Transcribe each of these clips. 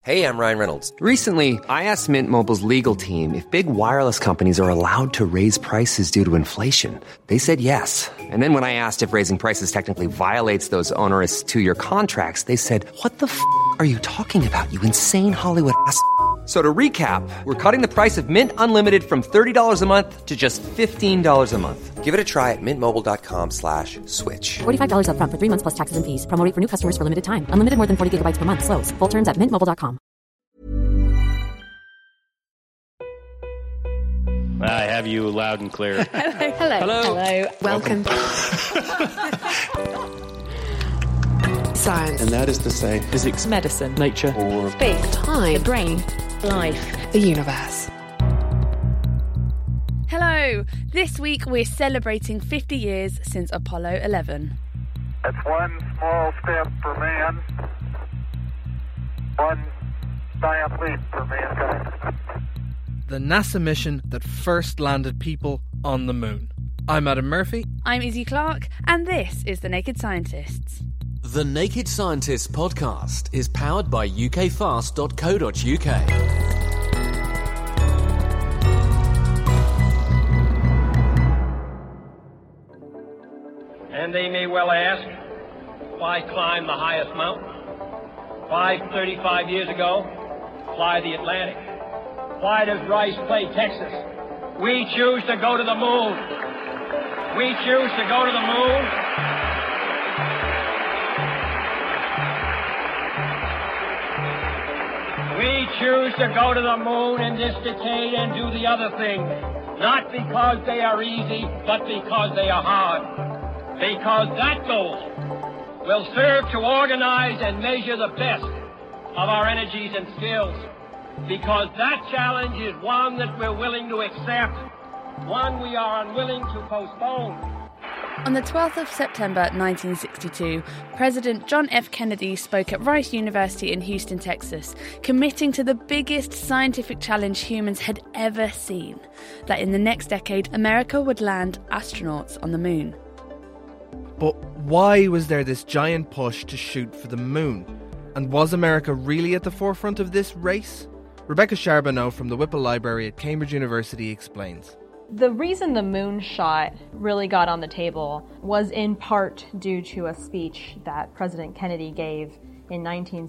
Hey, I'm Ryan Reynolds. Recently, I asked Mint Mobile's legal team if big wireless companies are allowed to raise prices due to inflation. They said yes. And then when I asked if raising prices technically violates those onerous two-year contracts, they said, "What the f*** are you talking about, you insane Hollywood ass?" So to recap, we're cutting the price of Mint Unlimited from $30 a month to just $15 a month. Give it a try at mintmobile.com/switch. $45 up front for 3 months plus taxes and fees. Promo rate for new customers for limited time. Unlimited more than 40 gigabytes per month. Slows full terms at mintmobile.com. I have you loud and clear. Hello. Welcome. Science. And that is to say, physics, medicine, nature, or space, time, the brain, life, the universe. Hello. This week we're celebrating 50 years since Apollo 11. It's one small step for man, one giant leap for mankind. The NASA mission that first landed people on the moon. I'm Adam Murphy. I'm Izzy Clark, and this is The Naked Scientists. The Naked Scientists podcast is powered by ukfast.co.uk. And they may well ask, why climb the highest mountain? Why, 35 years ago, fly the Atlantic? Why does Rice play Texas? We choose to go to the moon. We choose to go to the moon. We choose to go to the moon in this decade and do the other things, not because they are easy, but because they are hard. Because that goal will serve to organize and measure the best of our energies and skills. Because that challenge is one that we're willing to accept, one we are unwilling to postpone. On the 12th of September 1962, President John F. Kennedy spoke at Rice University in Houston, Texas, committing to the biggest scientific challenge humans had ever seen, that in the next decade, America would land astronauts on the moon. But why was there this giant push to shoot for the moon? And was America really at the forefront of this race? Rebecca Charbonneau from the Whipple Library at Cambridge University explains. The reason the moon shot really got on the table was in part due to a speech that President Kennedy gave in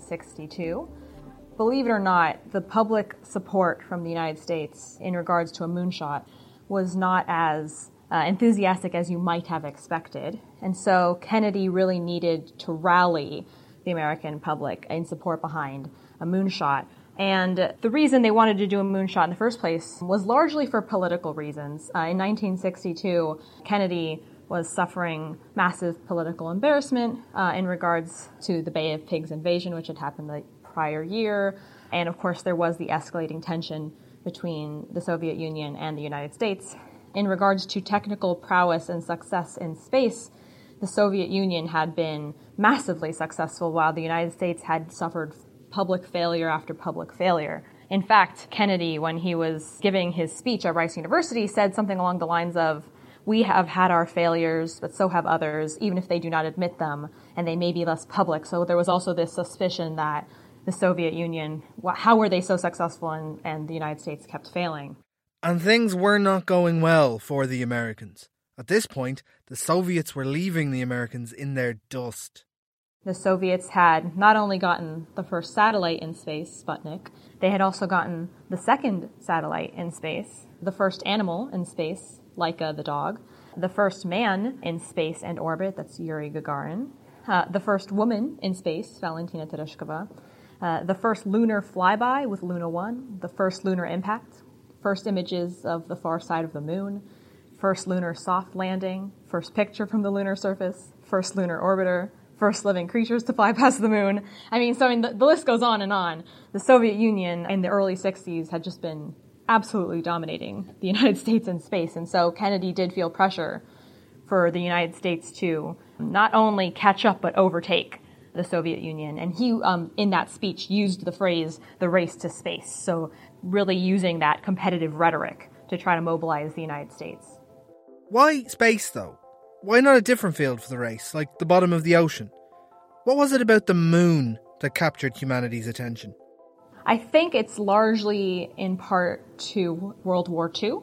1962. Believe it or not, the public support from the United States in regards to a moonshot was not as enthusiastic as you might have expected. And so Kennedy really needed to rally the American public in support behind a moonshot. And the reason they wanted to do a moonshot in the first place was largely for political reasons. In 1962, Kennedy was suffering massive political embarrassment in regards to the Bay of Pigs invasion, which had happened the prior year. And of course, there was the escalating tension between the Soviet Union and the United States. In regards to technical prowess and success in space, the Soviet Union had been massively successful while the United States had suffered public failure after public failure. In fact, Kennedy, when he was giving his speech at Rice University, said something along the lines of, "We have had our failures, but so have others, even if they do not admit them, and they may be less public." So there was also this suspicion that the Soviet Union, how were they so successful and the United States kept failing? And things were not going well for the Americans. At this point, the Soviets were leaving the Americans in their dust. The Soviets had not only gotten the first satellite in space, Sputnik, they had also gotten the second satellite in space, the first animal in space, Laika the dog, the first man in space and orbit, that's Yuri Gagarin, the first woman in space, Valentina Tereshkova, the first lunar flyby with Luna 1, the first lunar impact, first images of the far side of the moon, first lunar soft landing, first picture from the lunar surface, first lunar orbiter, first living creatures to fly past the moon. The list goes on and on. The Soviet Union in the early 60s had just been absolutely dominating the United States in space. And so Kennedy did feel pressure for the United States to not only catch up but overtake the Soviet Union. And he, in that speech, used the phrase, the race to space. So really using that competitive rhetoric to try to mobilize the United States. Why space, though? Why not a different field for the race, like the bottom of the ocean? What was it about the moon that captured humanity's attention? I think it's largely in part to World War II.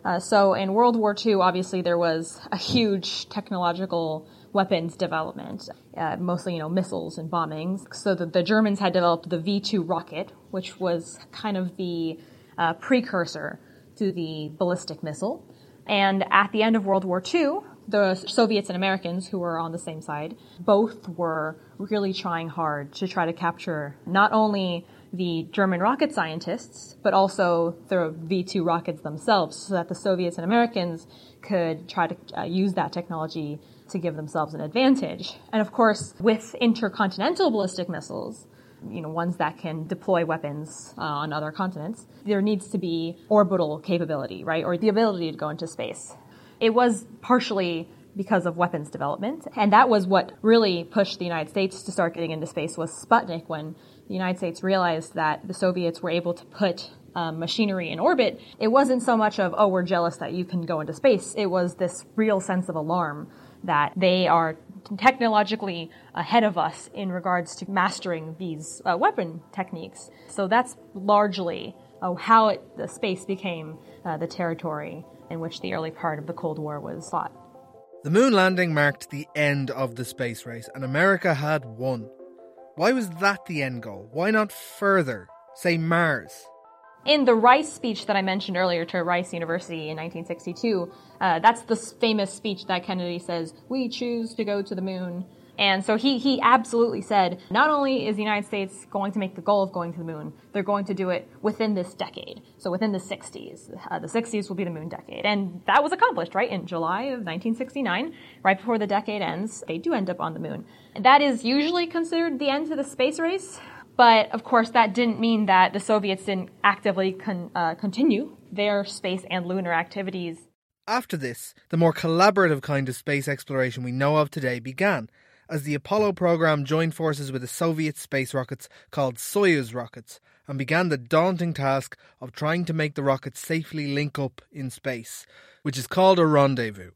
So in World War II, obviously there was a huge technological weapons development, mostly, missiles and bombings. So the Germans had developed the V-2 rocket, which was kind of the precursor to the ballistic missile. And at the end of World War II, the Soviets and Americans, who were on the same side, both were really trying hard to try to capture not only the German rocket scientists, but also the V-2 rockets themselves, so that the Soviets and Americans could try to use that technology to give themselves an advantage. And of course, with intercontinental ballistic missiles, ones that can deploy weapons on other continents, there needs to be orbital capability, right? Or the ability to go into space. It was partially because of weapons development, and that was what really pushed the United States to start getting into space was Sputnik, when the United States realized that the Soviets were able to put machinery in orbit. It wasn't so much of, we're jealous that you can go into space. It was this real sense of alarm that they are technologically ahead of us in regards to mastering these weapon techniques. So that's largely how the space became the territory in which the early part of the Cold War was fought. The moon landing marked the end of the space race, and America had won. Why was that the end goal? Why not further, say Mars? In the Rice speech that I mentioned earlier to Rice University in 1962, that's the famous speech that Kennedy says, "We choose to go to the moon." And so he absolutely said, not only is the United States going to make the goal of going to the moon, they're going to do it within this decade. So within the 60s. The 60s will be the moon decade. And that was accomplished, right? In July of 1969, right before the decade ends, they do end up on the moon. That is usually considered the end to the space race. But, of course, that didn't mean that the Soviets didn't actively continue their space and lunar activities. After this, the more collaborative kind of space exploration we know of today began, as the Apollo program joined forces with the Soviet space rockets called Soyuz rockets and began the daunting task of trying to make the rockets safely link up in space, which is called a rendezvous.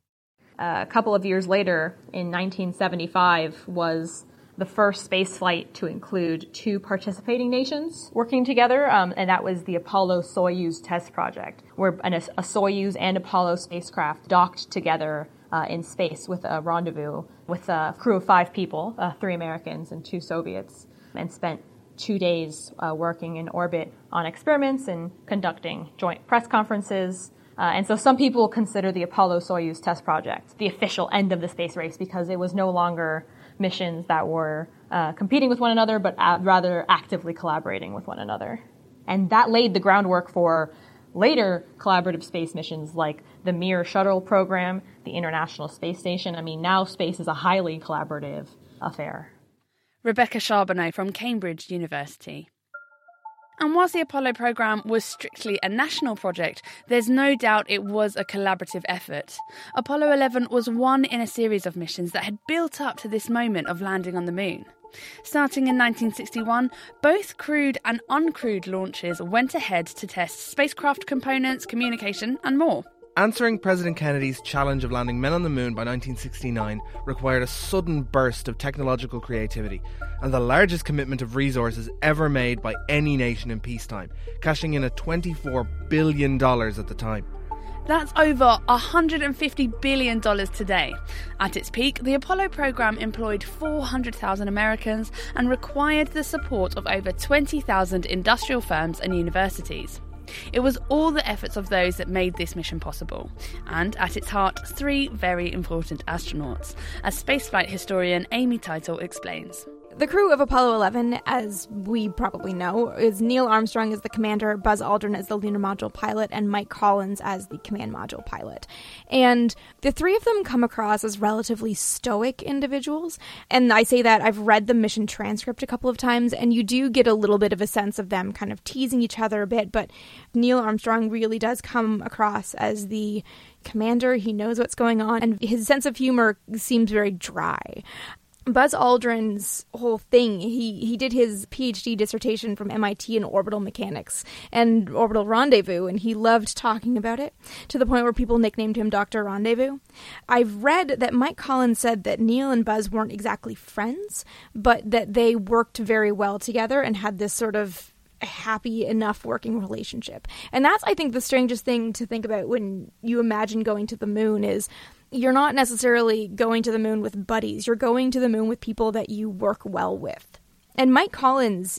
A couple of years later, in 1975, was the first space flight to include two participating nations working together, and that was the Apollo-Soyuz test project, where a Soyuz and Apollo spacecraft docked together in space with a rendezvous with a crew of 5 people, 3 Americans and 2 Soviets, and spent 2 days working in orbit on experiments and conducting joint press conferences. And so some people consider the Apollo-Soyuz test project the official end of the space race because it was no longer missions that were competing with one another, but rather actively collaborating with one another. And that laid the groundwork for later collaborative space missions like the Mir shuttle program, the International Space Station. I mean, now space is a highly collaborative affair. Rebecca Charbonneau from Cambridge University. And whilst the Apollo programme was strictly a national project, there's no doubt it was a collaborative effort. Apollo 11 was one in a series of missions that had built up to this moment of landing on the moon. Starting in 1961, both crewed and uncrewed launches went ahead to test spacecraft components, communication and more. Answering President Kennedy's challenge of landing men on the moon by 1969 required a sudden burst of technological creativity and the largest commitment of resources ever made by any nation in peacetime, cashing in at $24 billion at the time. That's over $150 billion today. At its peak, the Apollo program employed 400,000 Americans and required the support of over 20,000 industrial firms and universities. It was all the efforts of those that made this mission possible. And at its heart, 3 very important astronauts, as spaceflight historian Amy Title explains. The crew of Apollo 11, as we probably know, is Neil Armstrong as the commander, Buzz Aldrin as the lunar module pilot, and Mike Collins as the command module pilot. And the 3 of them come across as relatively stoic individuals. And I say that I've read the mission transcript a couple of times, and you do get a little bit of a sense of them kind of teasing each other a bit. But Neil Armstrong really does come across as the commander. He knows what's going on, and his sense of humor seems very dry. Buzz Aldrin's whole thing, he did his PhD dissertation from MIT in orbital mechanics and orbital rendezvous, and he loved talking about it, to the point where people nicknamed him Dr. Rendezvous. I've read that Mike Collins said that Neil and Buzz weren't exactly friends, but that they worked very well together and had this sort of a happy enough working relationship. And that's, I think, the strangest thing to think about when you imagine going to the moon is you're not necessarily going to the moon with buddies. You're going to the moon with people that you work well with. And Mike Collins,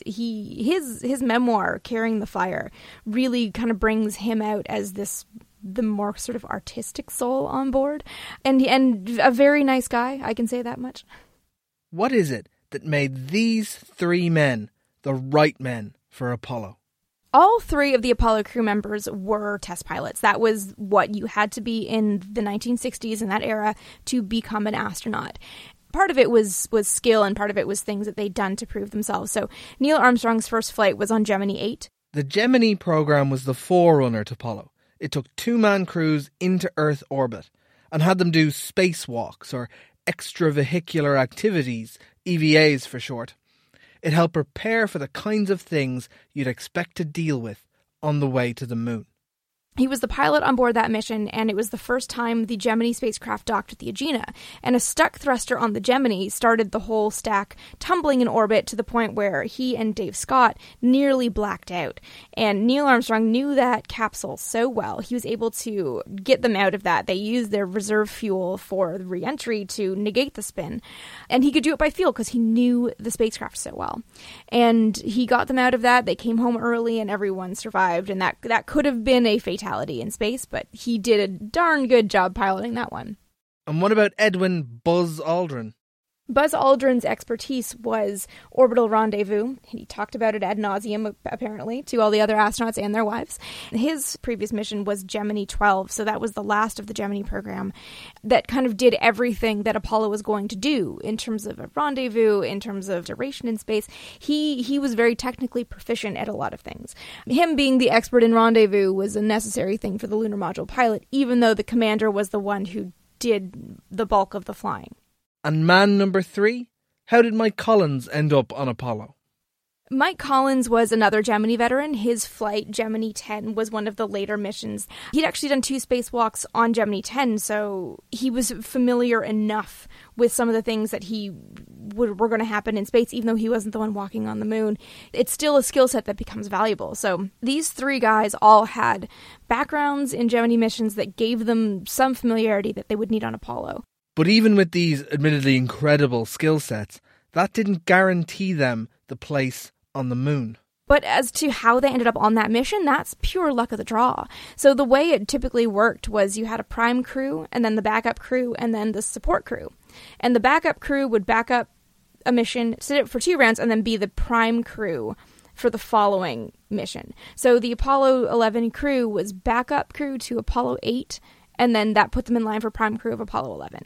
his memoir, Carrying the Fire, really kind of brings him out as the more sort of artistic soul on board. And a very nice guy, I can say that much. What is it that made these three men the right men for Apollo? All three of the Apollo crew members were test pilots. That was what you had to be in the 1960s, in that era, to become an astronaut. Part of it was skill, and part of it was things that they'd done to prove themselves. So Neil Armstrong's first flight was on Gemini 8. The Gemini program was the forerunner to Apollo. It took two-man crews into Earth orbit and had them do spacewalks, or extravehicular activities, EVAs for short. It helped prepare for the kinds of things you'd expect to deal with on the way to the moon. He was the pilot on board that mission, and it was the first time the Gemini spacecraft docked with the Agena. And a stuck thruster on the Gemini started the whole stack tumbling in orbit to the point where he and Dave Scott nearly blacked out. And Neil Armstrong knew that capsule so well, he was able to get them out of that. They used their reserve fuel for the re-entry to negate the spin. And he could do it by feel because he knew the spacecraft so well. And he got them out of that. They came home early and everyone survived. And that could have been a fatality in space, but he did a darn good job piloting that one. And what about Edwin Buzz Aldrin? Buzz Aldrin's expertise was orbital rendezvous. He talked about it ad nauseum, apparently, to all the other astronauts and their wives. His previous mission was Gemini 12, so that was the last of the Gemini program that kind of did everything that Apollo was going to do in terms of a rendezvous, in terms of duration in space. He was very technically proficient at a lot of things. Him being the expert in rendezvous was a necessary thing for the lunar module pilot, even though the commander was the one who did the bulk of the flying. And man number 3? How did Mike Collins end up on Apollo? Mike Collins was another Gemini veteran. His flight, Gemini 10, was one of the later missions. He'd actually done 2 spacewalks on Gemini 10, so he was familiar enough with some of the things that were going to happen in space, even though he wasn't the one walking on the moon. It's still a skill set that becomes valuable. So these 3 guys all had backgrounds in Gemini missions that gave them some familiarity that they would need on Apollo. But even with these admittedly incredible skill sets, that didn't guarantee them the place on the moon. But as to how they ended up on that mission, that's pure luck of the draw. So the way it typically worked was you had a prime crew, and then the backup crew, and then the support crew. And the backup crew would back up a mission, sit it for 2 rounds, and then be the prime crew for the following mission. So the Apollo 11 crew was backup crew to Apollo 8, and then that put them in line for prime crew of Apollo 11.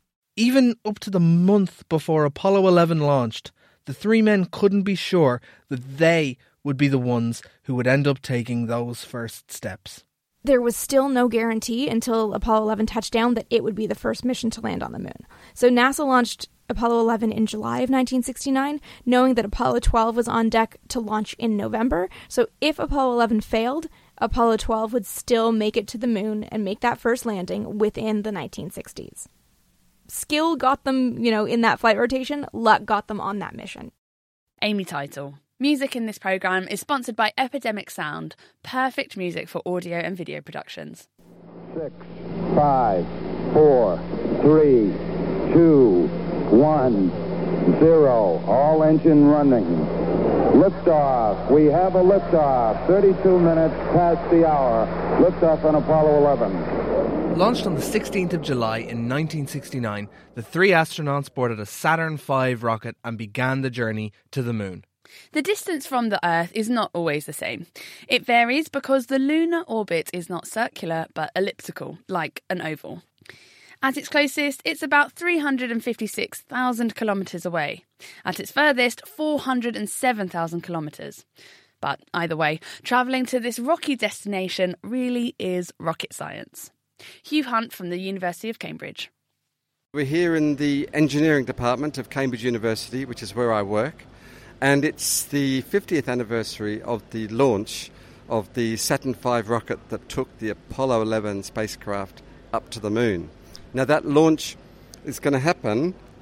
Even up to the month before Apollo 11 launched, the 3 men couldn't be sure that they would be the ones who would end up taking those first steps. There was still no guarantee until Apollo 11 touched down that it would be the first mission to land on the moon. So NASA launched Apollo 11 in July of 1969, knowing that Apollo 12 was on deck to launch in November. So if Apollo 11 failed, Apollo 12 would still make it to the moon and make that first landing within the 1960s. Skill got them, in that flight rotation. Luck got them on that mission. Amy Title. Music in this programme is sponsored by Epidemic Sound, perfect music for audio and video productions. 6, 5, 4, 3, 2, 1, 0. All engine running. Liftoff. We have a liftoff. 32 minutes past the hour. Liftoff on Apollo 11. Launched on the 16th of July in 1969, the 3 astronauts boarded a Saturn V rocket and began the journey to the moon. The distance from the Earth is not always the same. It varies because the lunar orbit is not circular but elliptical, like an oval. At its closest, it's about 356,000 kilometres away. At its furthest, 407,000 kilometres. But either way, travelling to this rocky destination really is rocket science. Hugh Hunt from the University of Cambridge. We're here in the engineering department of Cambridge University, which is where I work, and it's the 50th anniversary of the launch of the Saturn V rocket that took the Apollo 11 spacecraft up to the moon. Now that launch is going to happen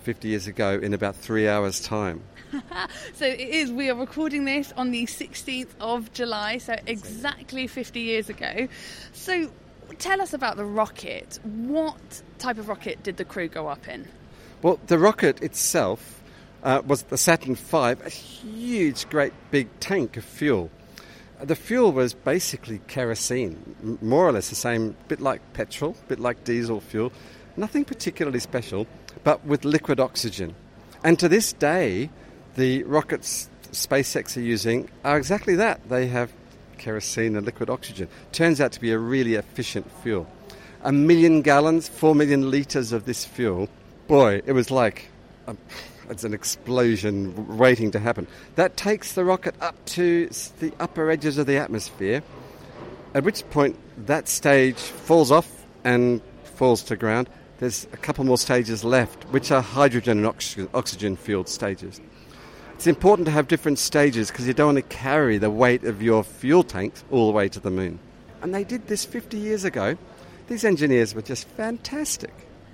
50 years ago in about 3 hours' time. So it is. We are recording this on the 16th of July, so exactly 50 years ago. So tell us about the rocket. What type of rocket did the crew go up in? Well, the rocket itself was the Saturn V, a huge, great big tank of fuel. The fuel was basically kerosene, more or less the same, bit like petrol, bit like diesel fuel, nothing particularly special, but with liquid oxygen. And to this day, the rockets SpaceX are using are exactly that. They have kerosene and liquid oxygen. Turns out to be a really efficient fuel. 1 million gallons, 4 million litres of this fuel. Boy, it was like it's an explosion waiting to happen. That takes the rocket up to the upper edges of the atmosphere, at which point that stage falls off and falls to ground. There's a couple more stages left, which are hydrogen and oxygen-fueled stages. It's important to have different stages because you don't want to carry the weight of your fuel tanks all the way to the moon. And they did this 50 years ago. These engineers were just fantastic.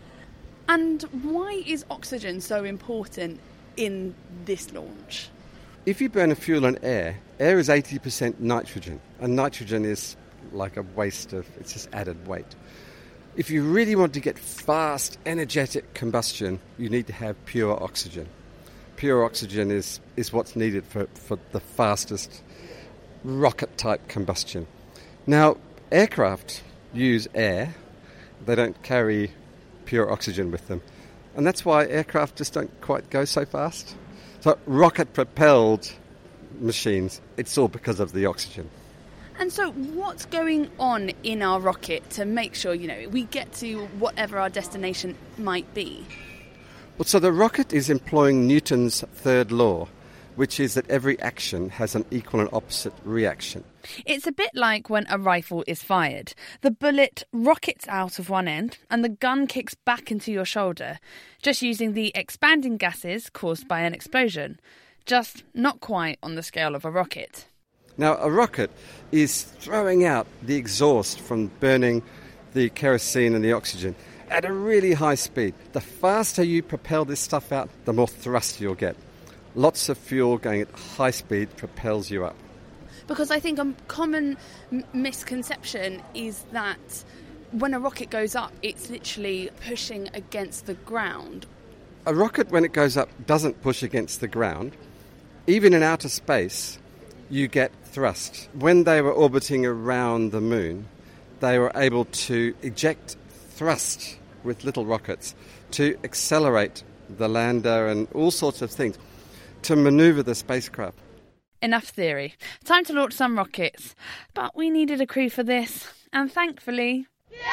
And why is oxygen so important in this launch? If you burn a fuel on air is 80% nitrogen, and nitrogen is like a waste of, it's just added weight. If you really want to get fast, energetic combustion, you need to have pure oxygen. Pure oxygen is what's needed for the fastest rocket-type combustion. Now, aircraft use air. They don't carry pure oxygen with them. And that's why aircraft just don't quite go so fast. So rocket-propelled machines, it's all because of the oxygen. And so what's going on in our rocket to make sure, we get to whatever our destination might be? Well, so the rocket is employing Newton's third law, which is that every action has an equal and opposite reaction. It's a bit like when a rifle is fired. The bullet rockets out of one end and the gun kicks back into your shoulder, just using the expanding gases caused by an explosion. Just not quite on the scale of a rocket. Now, a rocket is throwing out the exhaust from burning the kerosene and the oxygen at a really high speed. The faster you propel this stuff out, the more thrust you'll get. Lots of fuel going at high speed propels you up. Because I think a common misconception is that when a rocket goes up, it's literally pushing against the ground. A rocket, when it goes up, doesn't push against the ground. Even in outer space, you get thrust. When they were orbiting around the moon, they were able to eject thrust with little rockets to accelerate the lander and all sorts of things to manoeuvre the spacecraft. Enough theory. Time to launch some rockets. But we needed a crew for this, and thankfully...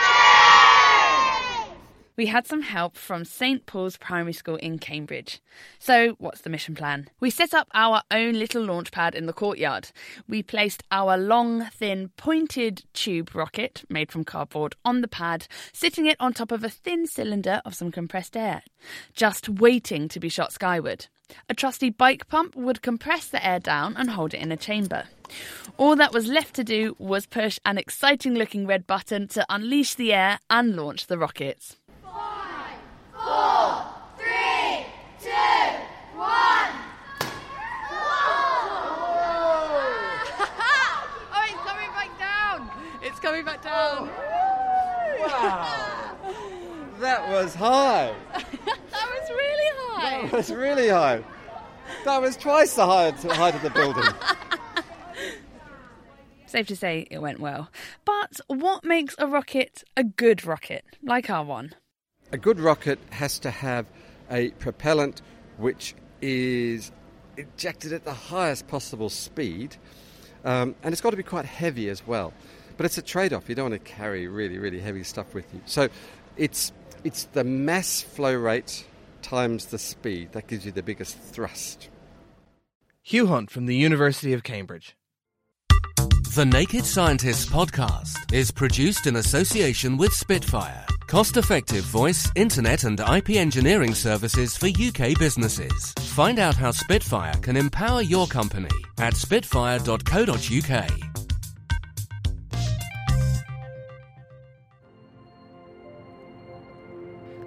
we had some help from St Paul's Primary School in Cambridge. So, what's the mission plan? We set up our own little launch pad in the courtyard. We placed our long, thin, pointed tube rocket, made from cardboard, on the pad, sitting it on top of a thin cylinder of some compressed air, just waiting to be shot skyward. A trusty bike pump would compress the air down and hold it in a chamber. All that was left to do was push an exciting-looking red button to unleash the air and launch the rockets. 4, 3, 2, 1. Oh, it's coming back down. It's coming back down. Wow. That was high. That was really high. That was really high. That was twice the height of the building. Safe to say it went well. But what makes a rocket a good rocket, like our one? A good rocket has to have a propellant which is ejected at the highest possible speed, and it's got to be quite heavy as well. But it's a trade-off. You don't want to carry really, really heavy stuff with you. So it's the mass flow rate times the speed that gives you the biggest thrust. Hugh Hunt from the University of Cambridge. The Naked Scientists podcast is produced in association with Spitfire, cost-effective voice, internet and IP engineering services for UK businesses. Find out how Spitfire can empower your company at spitfire.co.uk.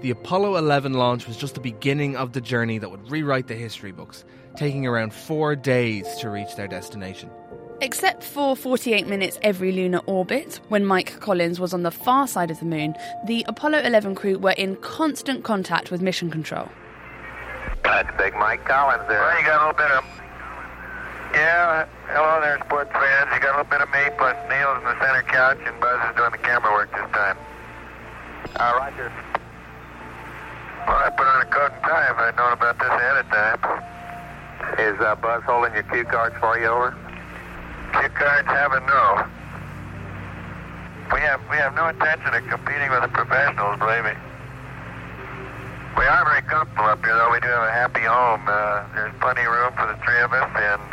the Apollo 11 launch was just the beginning of the journey that would rewrite the history books, taking around 4 days to reach their destination. Except for 48 minutes every lunar orbit, when Mike Collins was on the far side of the moon, the Apollo 11 crew were in constant contact with Mission Control. That's Big Mike Collins there. Well, you got a little bit of... Yeah, hello there, sports fans. You got a little bit of me, plus Neil's in the center couch, and Buzz is doing the camera work this time. Roger. Well, I put on a coat and tie if I'd known about this ahead of time. Is Buzz holding your cue cards for you, over? Cue cards have a no. We have no intention of competing with the professionals, believe me. We are very comfortable up here, though. We do have a happy home. There's plenty of room for the three of us, and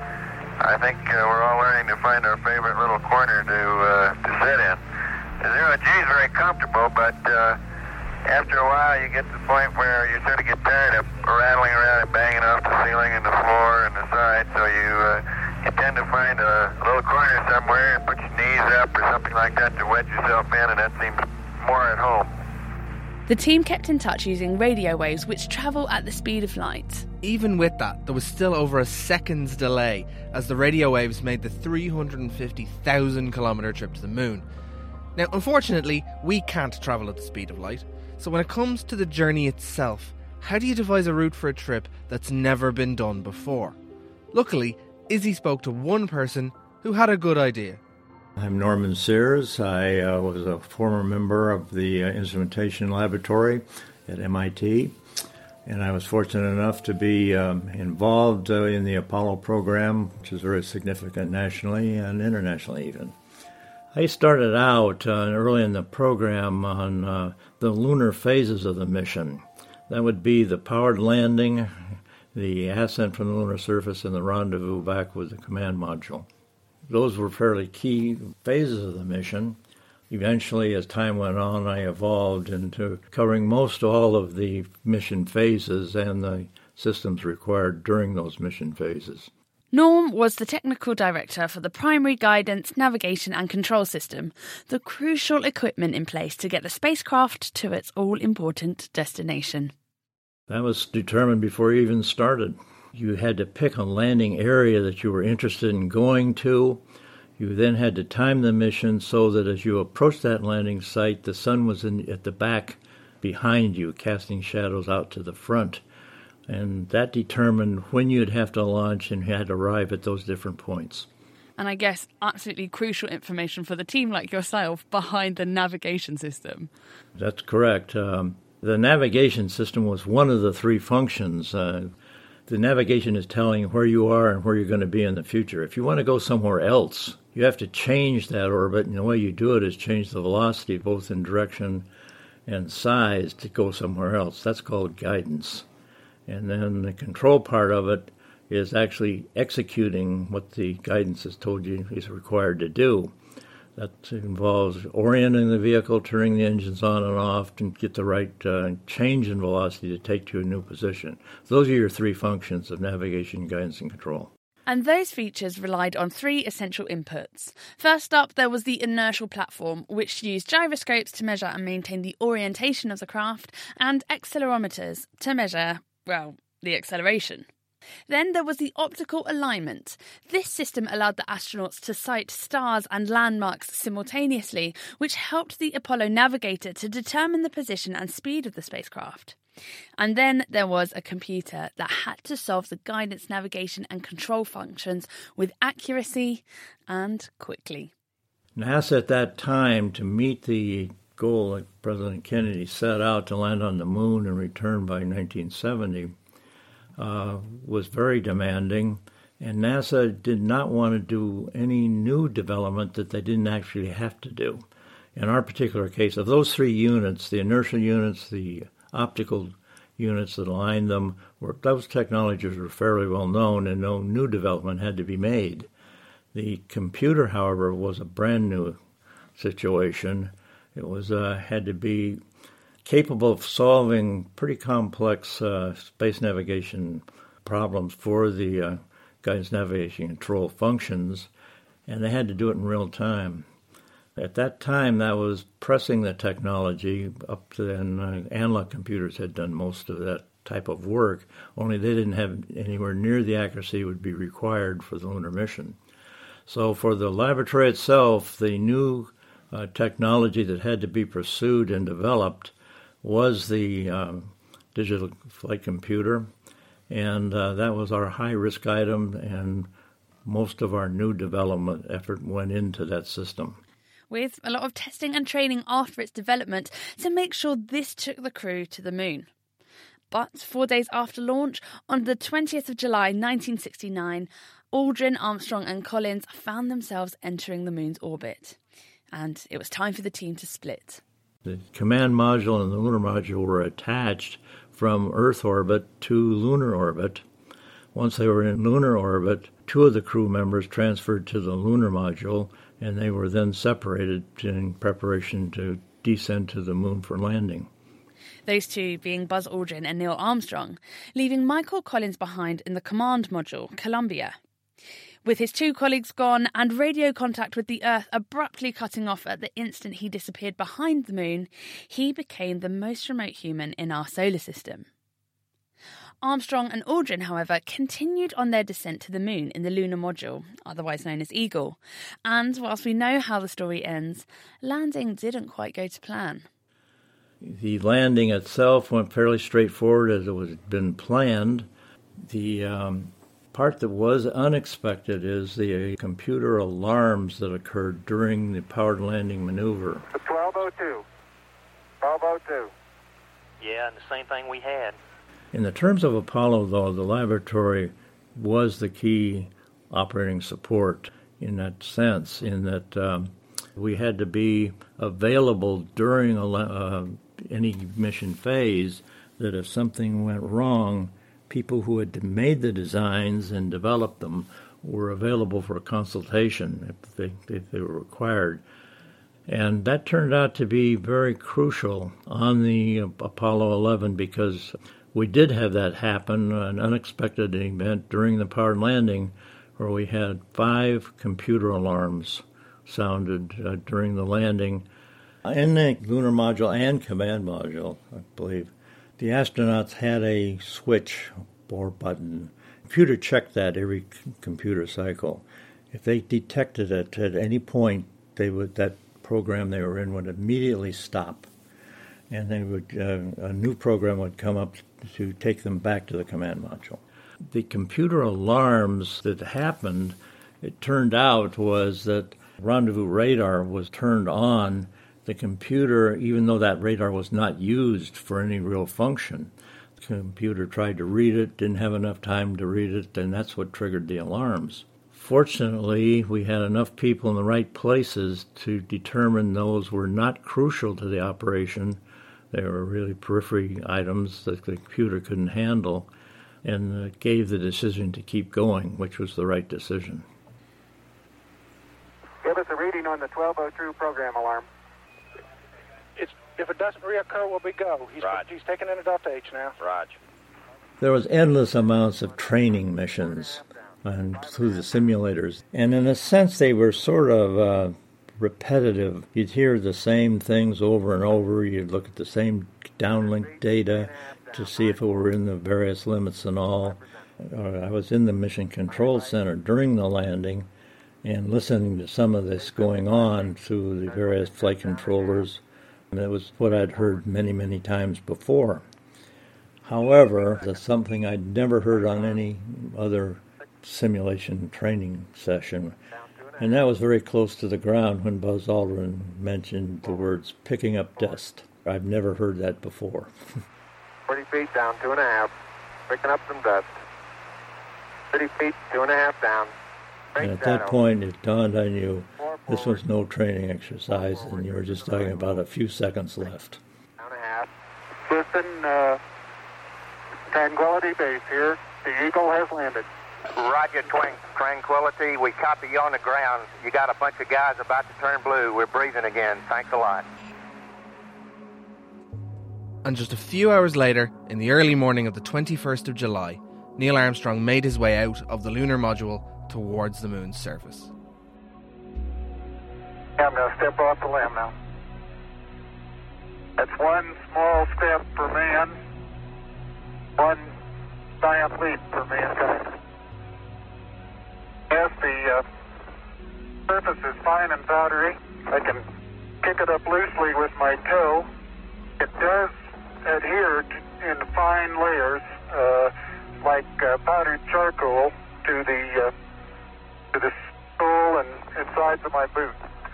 I think we're all learning to find our favorite little corner to sit in. The zero G is very comfortable, but after a while you get to the point where you sort of get tired of rattling around and banging off the ceiling and the floor and the side, so you tend to find a little corner somewhere and put your knees up or something like that to wedge yourself in, and that seems more at home. The team kept in touch using radio waves which travel at the speed of light. Even with that, there was still over a second's delay as the radio waves made the 350,000 kilometre trip to the moon. Now, unfortunately, we can't travel at the speed of light, so when it comes to the journey itself, how do you devise a route for a trip that's never been done before? Luckily, Izzy spoke to one person who had a good idea. I'm Norman Sears. I was a former member of the instrumentation laboratory at MIT, and I was fortunate enough to be involved in the Apollo program, which is very significant nationally and internationally even. I started out early in the program on the lunar phases of the mission. That would be the powered landing, the ascent from the lunar surface, and the rendezvous back with the command module. Those were fairly key phases of the mission. Eventually, as time went on, I evolved into covering most all of the mission phases and the systems required during those mission phases. Norm was the technical director for the primary guidance, navigation and control system, the crucial equipment in place to get the spacecraft to its all-important destination. That was determined before you even started. You had to pick a landing area that you were interested in going to. You then had to time the mission so that as you approached that landing site, the sun was at the back behind you, casting shadows out to the front. And that determined when you'd have to launch and had to arrive at those different points. And I guess absolutely crucial information for the team like yourself behind the navigation system. That's correct. The navigation system was one of the three functions. The navigation is telling where you are and where you're going to be in the future. If you want to go somewhere else, you have to change that orbit, and the way you do it is change the velocity, both in direction and size, to go somewhere else. That's called guidance. And then the control part of it is actually executing what the guidance has told you is required to do. That involves orienting the vehicle, turning the engines on and off, to get the right change in velocity to take to a new position. Those are your three functions of navigation, guidance, and control. And those features relied on three essential inputs. First up, there was the inertial platform, which used gyroscopes to measure and maintain the orientation of the craft, and accelerometers to measure, well, the acceleration. Then there was the optical alignment. This system allowed the astronauts to sight stars and landmarks simultaneously, which helped the Apollo navigator to determine the position and speed of the spacecraft. And then there was a computer that had to solve the guidance, navigation and control functions with accuracy and quickly. NASA at that time, to meet the goal that President Kennedy set out to land on the moon and return by 1970, was very demanding, and NASA did not want to do any new development that they didn't actually have to do. In our particular case, of those three units, the inertial units, the optical units that aligned them, those technologies were fairly well known and no new development had to be made. The computer, however, was a brand new situation. It was had to be capable of solving pretty complex space navigation problems for the guidance, navigation, control functions, and they had to do it in real time. At that time, that was pressing the technology up to then. Analog computers had done most of that type of work, only they didn't have anywhere near the accuracy would be required for the lunar mission. So for the laboratory itself, the new technology that had to be pursued and developed was the digital flight computer, and that was our high-risk item, and most of our new development effort went into that system. With a lot of testing and training after its development to make sure this took the crew to the moon. But 4 days after launch, on the 20th of July 1969, Aldrin, Armstrong and Collins found themselves entering the moon's orbit. And it was time for the team to split. The command module and the lunar module were attached from Earth orbit to lunar orbit. Once they were in lunar orbit, 2 of the crew members transferred to the lunar module, and they were then separated in preparation to descend to the moon for landing. Those 2 being Buzz Aldrin and Neil Armstrong, leaving Michael Collins behind in the command module, Columbia. With his 2 colleagues gone and radio contact with the Earth abruptly cutting off at the instant he disappeared behind the moon, he became the most remote human in our solar system. Armstrong and Aldrin, however, continued on their descent to the moon in the lunar module, otherwise known as Eagle. And whilst we know how the story ends, landing didn't quite go to plan. The landing itself went fairly straightforward as it was been planned. The part that was unexpected is the computer alarms that occurred during the powered landing maneuver. 1202. 1202. Yeah, and the same thing we had. In the terms of Apollo, though, the laboratory was the key operating support in that sense, in that we had to be available during any mission phase, that if something went wrong, people who had made the designs and developed them were available for a consultation if they were required. And that turned out to be very crucial on the Apollo 11 because we did have that happen, an unexpected event during the powered landing where we had 5 computer alarms sounded during the landing. In the lunar module and command module, I believe, the astronauts had a switch or button. The computer checked that every computer cycle. If they detected it at any point, that program they were in would immediately stop, and they would a new program would come up to take them back to the command module. The computer alarms that happened, it turned out, was that rendezvous radar was turned on. The computer, even though that radar was not used for any real function, the computer tried to read it, didn't have enough time to read it, and that's what triggered the alarms. Fortunately, we had enough people in the right places to determine those were not crucial to the operation. They were really periphery items that the computer couldn't handle, and it gave the decision to keep going, which was the right decision. Give us a reading on the 1202 program alarm. If it doesn't reoccur, we'll be go. He's taking it off to H now. Roger. There was endless amounts of training missions and through the simulators, and in a sense they were sort of repetitive. You'd hear the same things over and over. You'd look at the same downlink data to see if it were in the various limits and all. I was in the Mission Control Center during the landing and listening to some of this going on through the various flight controllers. And it was what I'd heard many, many times before. However, that's something I'd never heard on any other simulation training session. And that was very close to the ground when Buzz Aldrin mentioned the words picking up dust. I've never heard that before. 40 feet down, 2.5. Picking up some dust. 30 feet, 2.5 down. And at that point, it dawned on you, this was no training exercise, and you were just talking about a few seconds left. 2.5. Houston, Tranquility Base here. The Eagle has landed. Roger, Tranquility. We copy you on the ground. You got a bunch of guys about to turn blue. We're breathing again. Thanks a lot. And just a few hours later, in the early morning of the 21st of July, Neil Armstrong made his way out of the lunar module towards the moon's surface. Yeah, I'm going to step off the limb now. That's one small step for man, one giant leap for mankind. Yes, the surface is fine and powdery. I can pick it up loosely with my toe. It does adhere in fine layers, like powdered charcoal, to the sole and sides of my boot.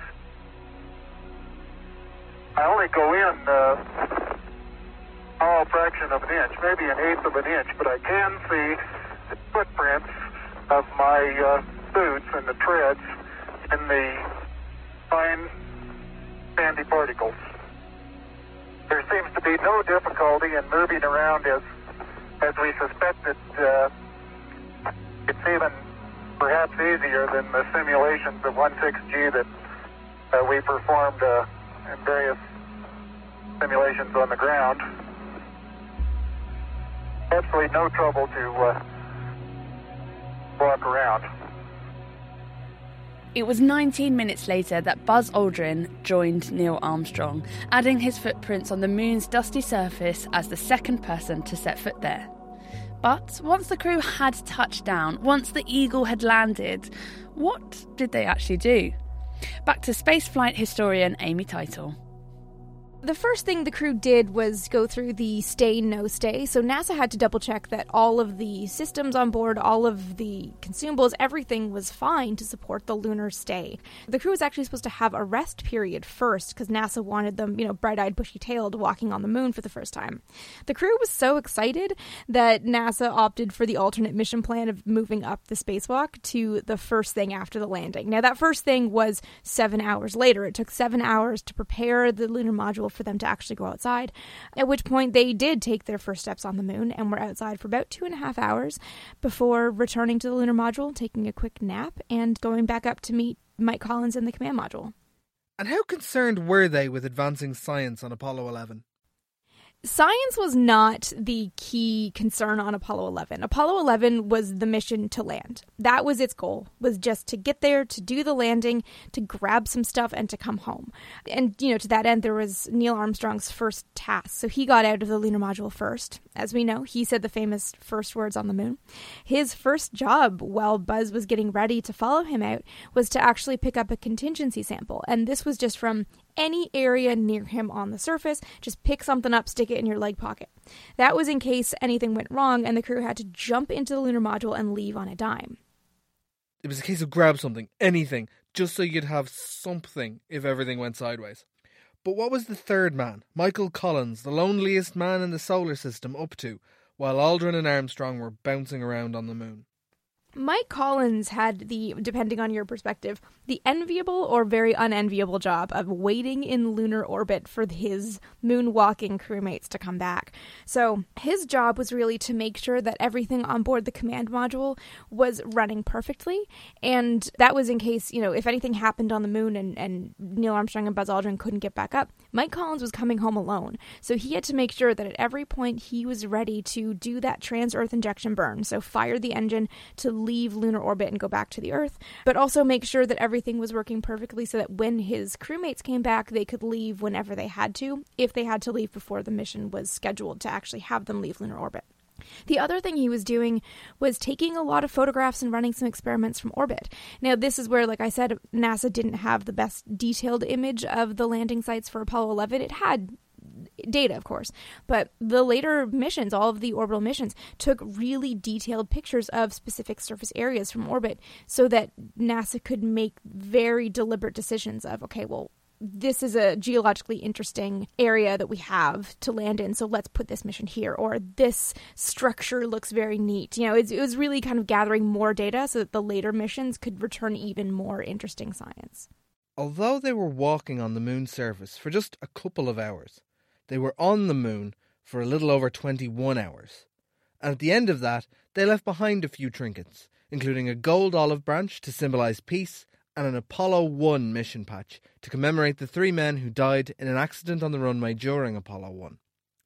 I only go in a small fraction of an inch, maybe an eighth of an inch, but I can see the footprints of my boots and the treads in the fine sandy particles. There seems to be no difficulty in moving around as we suspected. It's even perhaps easier than the simulations of 16G that we performed in various simulations on the ground. Absolutely no trouble to walk around. It was 19 minutes later that Buzz Aldrin joined Neil Armstrong, adding his footprints on the moon's dusty surface as the second person to set foot there. But once the crew had touched down, once the Eagle had landed, what did they actually do? Back to spaceflight historian Amy Title. The first thing the crew did was go through the stay, no stay. So NASA had to double check that all of the systems on board, all of the consumables, everything was fine to support the lunar stay. The crew was actually supposed to have a rest period first because NASA wanted them, bright-eyed, bushy-tailed, walking on the moon for the first time. The crew was so excited that NASA opted for the alternate mission plan of moving up the spacewalk to the first thing after the landing. Now, that first thing was 7 hours later. It took 7 hours to prepare the lunar module for them to actually go outside, at which point they did take their first steps on the moon and were outside for about 2.5 hours before returning to the lunar module, taking a quick nap, and going back up to meet Mike Collins in the command module. And how concerned were they with advancing science on Apollo 11? Science was not the key concern on Apollo 11. Apollo 11 was the mission to land. That was its goal, was just to get there, to do the landing, to grab some stuff, and to come home. And, to that end, there was Neil Armstrong's first task. So he got out of the lunar module first. As we know, he said the famous first words on the moon. His first job, while Buzz was getting ready to follow him out, was to actually pick up a contingency sample. And this was just from any area near him on the surface. Just pick something up, stick it in your leg pocket. That was in case anything went wrong and the crew had to jump into the lunar module and leave on a dime. It was a case of grab something, anything, just so you'd have something if everything went sideways. But what was the third man, Michael Collins, the loneliest man in the solar system, up to, while Aldrin and Armstrong were bouncing around on the moon? Mike Collins had the, depending on your perspective, the enviable or very unenviable job of waiting in lunar orbit for his moonwalking crewmates to come back. So his job was really to make sure that everything on board the command module was running perfectly. And that was in case, if anything happened on the moon and Neil Armstrong and Buzz Aldrin couldn't get back up, Mike Collins was coming home alone. So he had to make sure that at every point he was ready to do that trans-Earth injection burn. So fire the engine to leave lunar orbit and go back to the Earth, but also make sure that everything was working perfectly so that when his crewmates came back, they could leave whenever they had to, if they had to leave before the mission was scheduled to actually have them leave lunar orbit. The other thing he was doing was taking a lot of photographs and running some experiments from orbit. Now, this is where, like I said, NASA didn't have the best detailed image of the landing sites for Apollo 11. It had data, of course, but the later missions, all of the orbital missions, took really detailed pictures of specific surface areas from orbit so that NASA could make very deliberate decisions of, okay, well, this is a geologically interesting area that we have to land in, so let's put this mission here, or this structure looks very neat. It was really kind of gathering more data so that the later missions could return even more interesting science. Although they were walking on the moon's surface for just a couple of hours, they were on the moon for a little over 21 hours. And at the end of that, they left behind a few trinkets, including a gold olive branch to symbolise peace and an Apollo 1 mission patch to commemorate the 3 men who died in an accident on the runway during Apollo 1.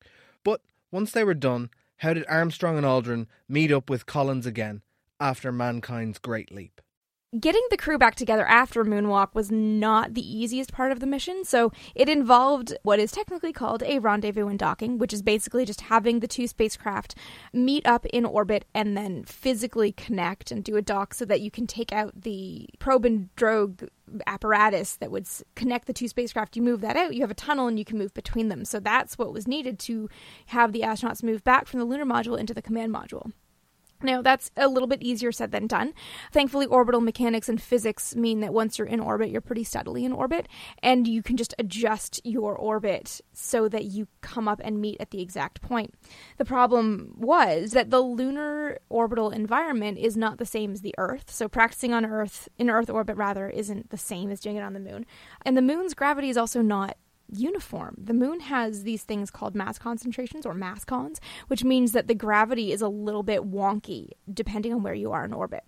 But once they were done, how did Armstrong and Aldrin meet up with Collins again after mankind's great leap? Getting the crew back together after moonwalk was not the easiest part of the mission, so it involved what is technically called a rendezvous and docking, which is basically just having the two spacecraft meet up in orbit and then physically connect and do a dock so that you can take out the probe and drogue apparatus that would connect the two spacecraft. You move that out, you have a tunnel, and you can move between them. So that's what was needed to have the astronauts move back from the lunar module into the command module. Now, that's a little bit easier said than done. Thankfully, orbital mechanics and physics mean that once you're in orbit, you're pretty steadily in orbit, and you can just adjust your orbit so that you come up and meet at the exact point. The problem was that the lunar orbital environment is not the same as the Earth, so practicing on Earth, in Earth orbit rather, isn't the same as doing it on the moon. And the moon's gravity is also not uniform. The moon has these things called mass concentrations or mass-cons, which means that the gravity is a little bit wonky depending on where you are in orbit.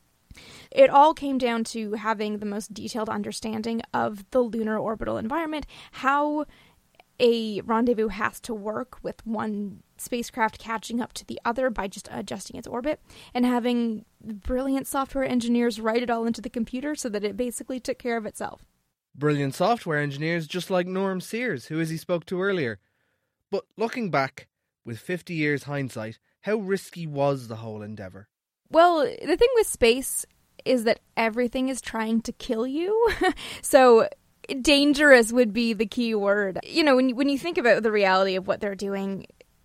It all came down to having the most detailed understanding of the lunar orbital environment, how a rendezvous has to work with one spacecraft catching up to the other by just adjusting its orbit, and having brilliant software engineers write it all into the computer so that it basically took care of itself. Brilliant software engineers just like Norm Sears, who as he spoke to earlier. But looking back, with 50 years hindsight, how risky was the whole endeavour? Well, the thing with space is that everything is trying to kill you. So dangerous would be the key word. You know, when you think about the reality of what they're doing,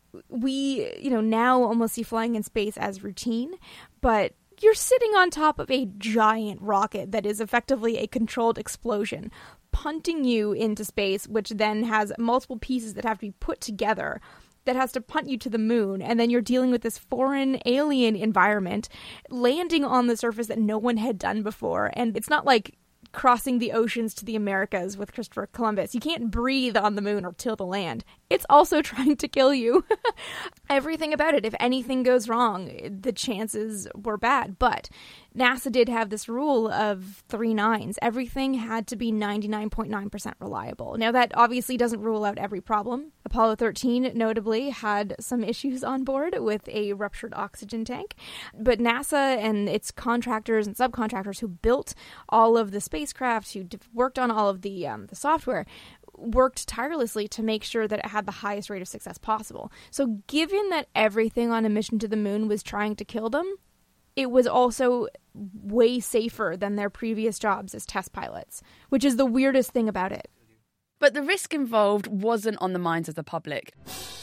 we, now almost see flying in space as routine, but you're sitting on top of a giant rocket that is effectively a controlled explosion, punting you into space, which then has multiple pieces that have to be put together, that has to punt you to the moon, and then you're dealing with this foreign alien environment, landing on the surface that no one had done before. And it's not like crossing the oceans to the Americas with Christopher Columbus. You can't breathe on the moon or till the land. It's also trying to kill you. Everything about it, if anything goes wrong, the chances were bad. But NASA did have this rule of 3 nines. Everything had to be 99.9% reliable. Now, that obviously doesn't rule out every problem. Apollo 13 notably had some issues on board with a ruptured oxygen tank. But NASA and its contractors and subcontractors who built all of the spacecraft, who worked on all of the software, worked tirelessly to make sure that it had the highest rate of success possible. So given that everything on a mission to the moon was trying to kill them, it was also way safer than their previous jobs as test pilots, which is the weirdest thing about it. But the risk involved wasn't on the minds of the public.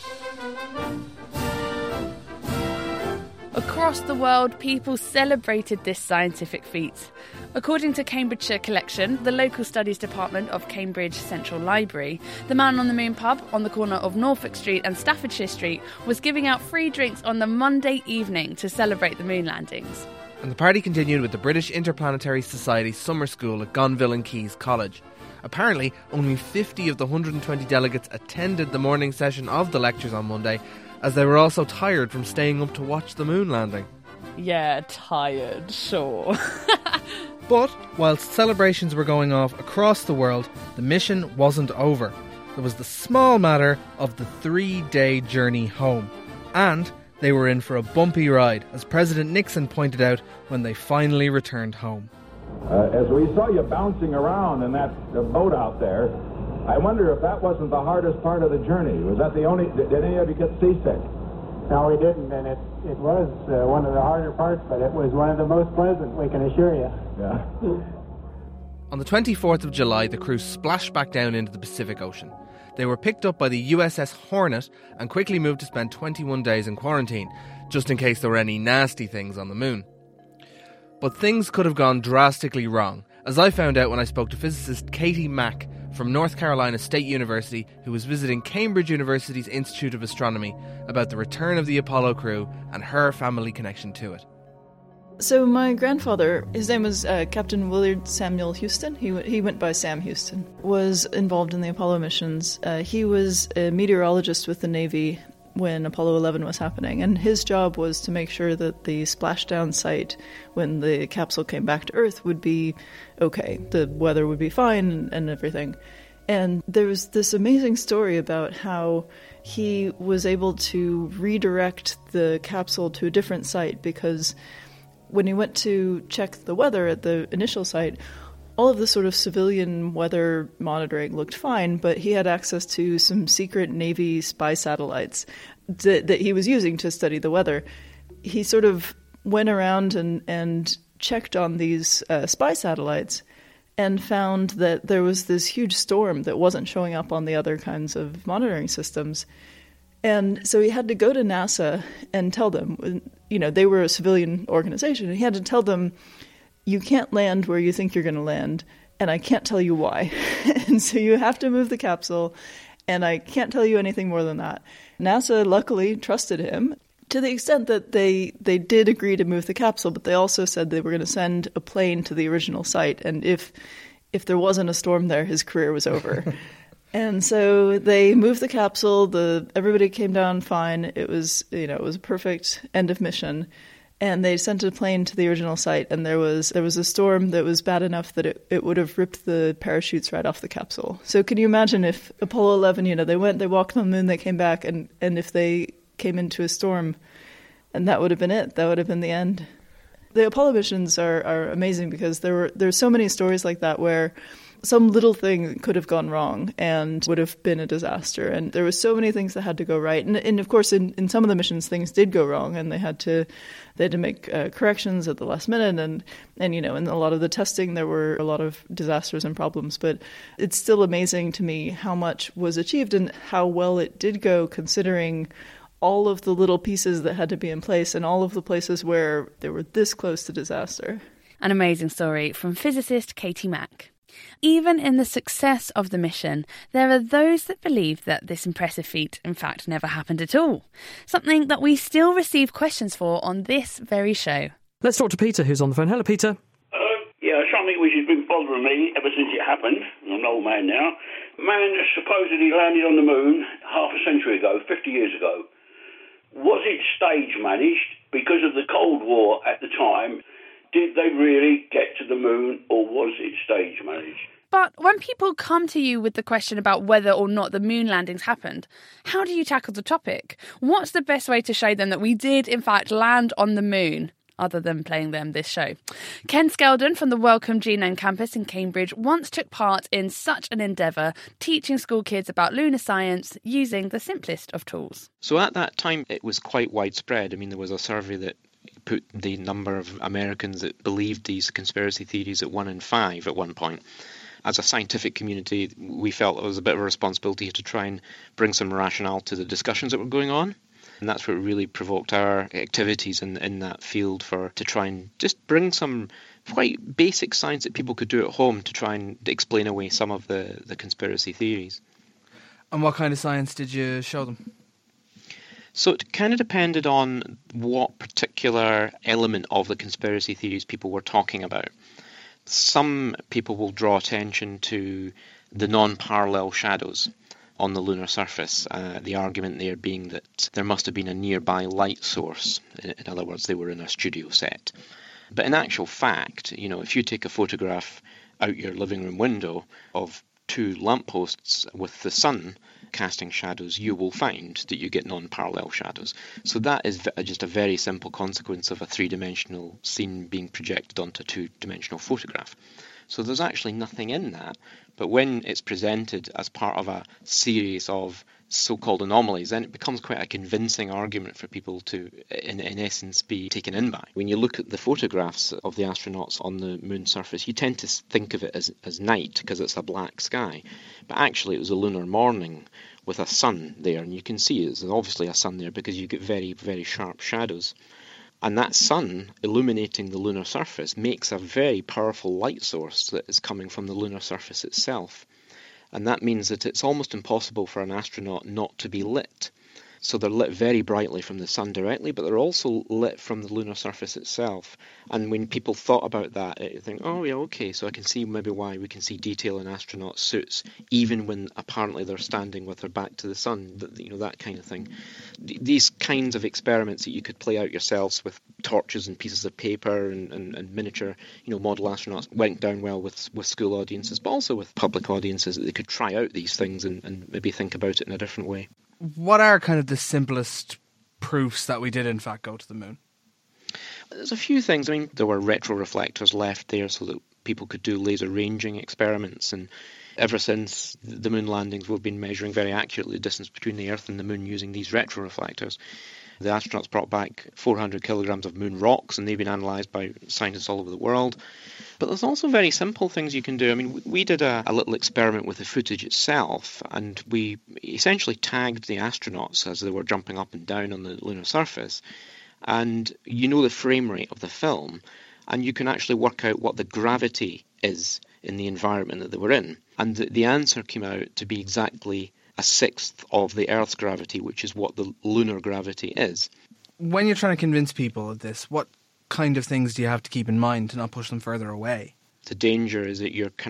Across the world, people celebrated this scientific feat. According to Cambridgeshire Collection, the local studies department of Cambridge Central Library, the Man on the Moon pub on the corner of Norfolk Street and Staffordshire Street was giving out free drinks on the Monday evening to celebrate the moon landings. And the party continued with the British Interplanetary Society summer school at Gonville and Keys College. Apparently, only 50 of the 120 delegates attended the morning session of the lectures on Monday, as they were also tired from staying up to watch the moon landing. Yeah, tired, sure. But, whilst celebrations were going off across the world, the mission wasn't over. There was the small matter of the 3-day journey home. And they were in for a bumpy ride, as President Nixon pointed out when they finally returned home. As we saw you bouncing around in that boat out there, I wonder if that wasn't the hardest part of the journey. Was that the only... Did any of you get seasick? No, we didn't, and it was one of the harder parts, but it was one of the most pleasant, we can assure you. Yeah. On the 24th of July, the crew splashed back down into the Pacific Ocean. They were picked up by the USS Hornet and quickly moved to spend 21 days in quarantine, just in case there were any nasty things on the moon. But things could have gone drastically wrong, as I found out when I spoke to physicist Katie Mack from North Carolina State University, who was visiting Cambridge University's Institute of Astronomy, about the return of the Apollo crew and her family connection to it. So my grandfather, his name was Captain Willard Samuel Houston, he went by Sam Houston, was involved in the Apollo missions. He was a meteorologist with the Navy when Apollo 11 was happening, and his job was to make sure that the splashdown site, when the capsule came back to Earth, would be okay. The weather would be fine and everything. And there was this amazing story about how he was able to redirect the capsule to a different site because when he went to check the weather at the initial site, all of the sort of civilian weather monitoring looked fine, but he had access to some secret Navy spy satellites that he was using to study the weather. He sort of went around and checked on these spy satellites and found that there was this huge storm that wasn't showing up on the other kinds of monitoring systems. And so he had to go to NASA and tell them, they were a civilian organization, and he had to tell them, you can't land where you think you're going to land, and I can't tell you why. And so you have to move the capsule, and I can't tell you anything more than that. NASA luckily trusted him to the extent that they did agree to move the capsule, but they also said they were going to send a plane to the original site, and if there wasn't a storm there, his career was over. And so they moved the capsule. Everybody came down fine. It was a perfect end of mission. And they sent a plane to the original site, and there was a storm that was bad enough that it would have ripped the parachutes right off the capsule. So can you imagine if Apollo 11, they walked on the moon, they came back, and if they came into a storm, and that would have been it. That would have been the end. The Apollo missions are amazing because there's so many stories like that where some little thing could have gone wrong and would have been a disaster. And there were so many things that had to go right. And of course, in some of the missions, things did go wrong, and they had to make corrections at the last minute. And in a lot of the testing, there were a lot of disasters and problems. But it's still amazing to me how much was achieved and how well it did go, considering all of the little pieces that had to be in place and all of the places where they were this close to disaster. An amazing story from physicist Katie Mack. Even in the success of the mission, there are those that believe that this impressive feat, in fact, never happened at all. Something that we still receive questions for on this very show. Let's talk to Peter, who's on the phone. Hello, Peter. Yeah, something which has been bothering me ever since it happened. I'm an old man now. Man supposedly landed on the moon half a century ago, 50 years ago. Was it stage managed because of the Cold War at the time? Did they really get to the moon, or was it stage managed? But when people come to you with the question about whether or not the moon landings happened, how do you tackle the topic? What's the best way to show them that we did, in fact, land on the moon, other than playing them this show? Ken Skeldon from the Wellcome Genome Campus in Cambridge once took part in such an endeavour, teaching school kids about lunar science using the simplest of tools. So at that time, it was quite widespread. I mean, there was a survey that put the number of Americans that believed these conspiracy theories at 1 in 5 at one point. As a scientific community, we felt it was a bit of a responsibility to try and bring some rationale to the discussions that were going on. And that's what really provoked our activities in that field, to try and just bring some quite basic science that people could do at home to try and explain away some of the conspiracy theories. And what kind of science did you show them? So it kind of depended on what particular element of the conspiracy theories people were talking about. Some people will draw attention to the non-parallel shadows on the lunar surface, the argument there being that there must have been a nearby light source. In other words, they were in a studio set. But in actual fact, if you take a photograph out your living room window of 2 lampposts with the sun casting shadows, you will find that you get non-parallel shadows. So that is just a very simple consequence of a 3-dimensional scene being projected onto a 2-dimensional photograph. So there's actually nothing in that, but when it's presented as part of a series of so-called anomalies, then it becomes quite a convincing argument for people to, in essence, be taken in by. When you look at the photographs of the astronauts on the moon's surface, you tend to think of it as night because it's a black sky. But actually it was a lunar morning with a sun there, and you can see there's obviously a sun there because you get very, very sharp shadows. And that sun illuminating the lunar surface makes a very powerful light source that is coming from the lunar surface itself. And that means that it's almost impossible for an astronaut not to be lit. So they're lit very brightly from the sun directly, but they're also lit from the lunar surface itself. And when people thought about that, they think, oh yeah, okay, so I can see maybe why we can see detail in astronaut suits, even when apparently they're standing with their back to the sun, that kind of thing. These kinds of experiments that you could play out yourselves with torches and pieces of paper and miniature, model astronauts went down well with school audiences, but also with public audiences, that they could try out these things and maybe think about it in a different way. What are kind of the simplest proofs that we did in fact go to the moon? There's a few things. I mean, there were retroreflectors left there so that people could do laser ranging experiments, and ever since the moon landings, we've been measuring very accurately the distance between the Earth and the moon using these retroreflectors. The astronauts brought back 400 kilograms of moon rocks, and they've been analysed by scientists all over the world. But there's also very simple things you can do. I mean, we did a little experiment with the footage itself, and we essentially tagged the astronauts as they were jumping up and down on the lunar surface. And you know the frame rate of the film, and you can actually work out what the gravity is in the environment that they were in. And the answer came out to be exactly a sixth of the Earth's gravity, which is what the lunar gravity is. When you're trying to convince people of this, what kind of things do you have to keep in mind to not push them further away? The danger is that you're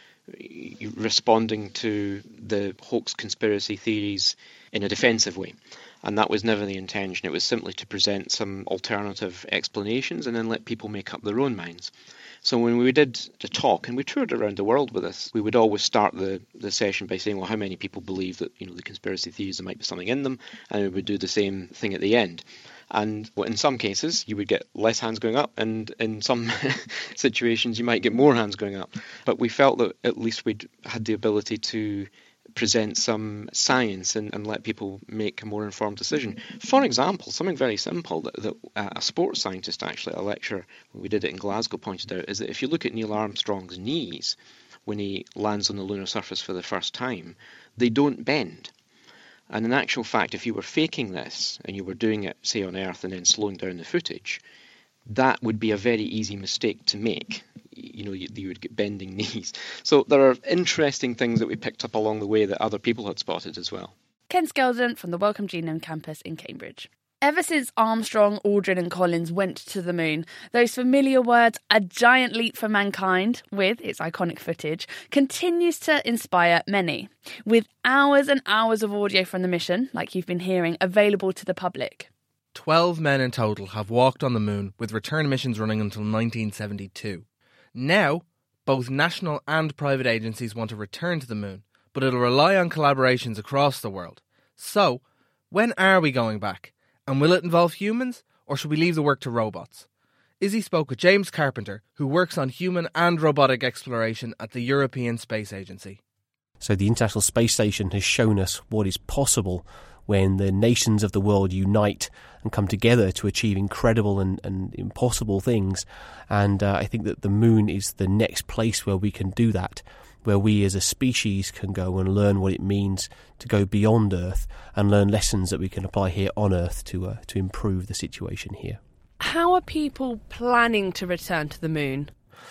responding to the hoax conspiracy theories in a defensive way. And that was never the intention. It was simply to present some alternative explanations and then let people make up their own minds. So when we did the talk, and we toured around the world with this, we would always start the session by saying, well, how many people believe that, the conspiracy theories, there might be something in them? And we would do the same thing at the end. And in some cases, you would get less hands going up, and in some situations, you might get more hands going up. But we felt that at least we'd had the ability to present some science and let people make a more informed decision. For example, something very simple that a sports scientist actually at a lecture when we did it in Glasgow pointed out is that if you look at Neil Armstrong's knees when he lands on the lunar surface for the first time, they don't bend. And in actual fact, if you were faking this and you were doing it, say, on Earth and then slowing down the footage, that would be a very easy mistake to make. You would get bending knees. So there are interesting things that we picked up along the way that other people had spotted as well. Ken Skeldon from the Wellcome Genome campus in Cambridge. Ever since Armstrong, Aldrin and Collins went to the moon, those familiar words, a giant leap for mankind, with its iconic footage, continues to inspire many. With hours and hours of audio from the mission, like you've been hearing, available to the public. 12 men in total have walked on the moon, with return missions running until 1972. Now, both national and private agencies want to return to the moon, but it'll rely on collaborations across the world. So, when are we going back? And will it involve humans, or should we leave the work to robots? Izzy spoke with James Carpenter, who works on human and robotic exploration at the European Space Agency. So the International Space Station has shown us what is possible when the nations of the world unite and come together to achieve incredible and impossible things. And I think that the moon is the next place where we can do that, where we as a species can go and learn what it means to go beyond Earth and learn lessons that we can apply here on Earth to improve the situation here. How are people planning to return to the moon?